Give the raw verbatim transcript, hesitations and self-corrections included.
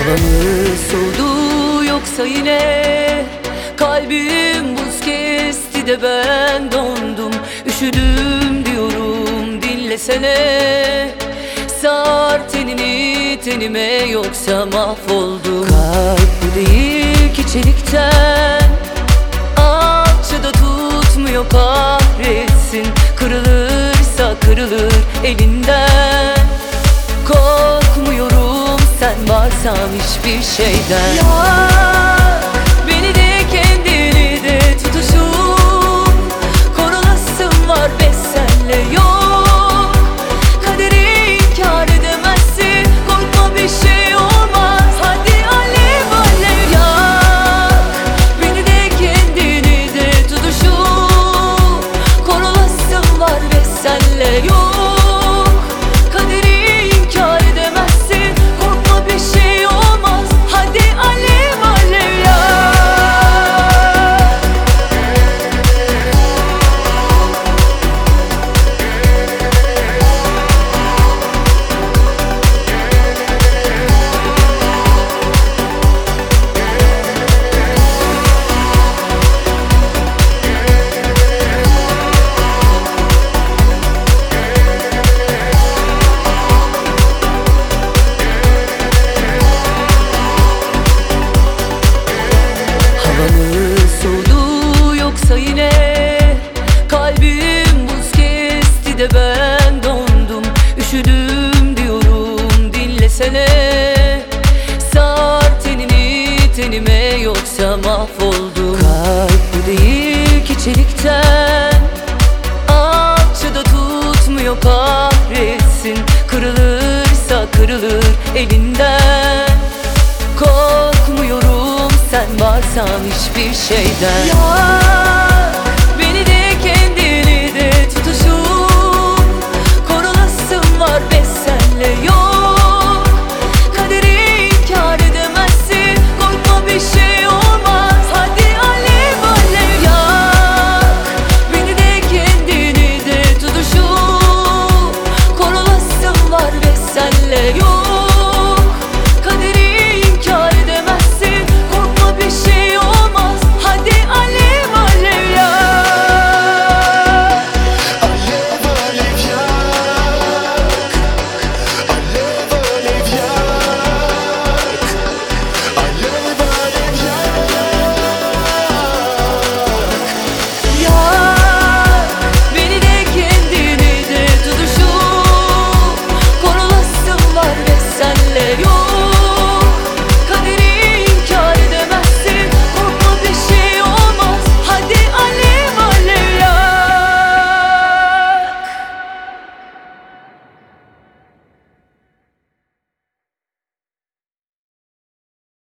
Havamı soğudu yoksa yine kalbim buz kesti de ben dondum. Üşüdüm diyorum dinlesene, sar tenini tenime yoksa mahvoldum. Kalp bu değil ki çelikten, alçıda tutmuyor kahretsin. Kırılırsa kırılır elinden, korkmuyorum sen varsan hiçbir şeyden. Yak beni de kendini de tutuşup korulasın var be senle yok. Kaderi inkar edemezsin, korkma bir şey olmaz. Hadi alev alev yak beni de kendini de tutuşup korulasın var be senle yok. Yine kalbim buz kesti de ben dondum. Üşüdüm diyorum dinlesene, sar tenini tenime yoksa mahvoldum. Kalp bu değil ki çelikten, alçıda tutmuyor kahretsin. Kırılırsa kırılır elinden, korkmuyorum sen varsan hiçbir şeyden. Ya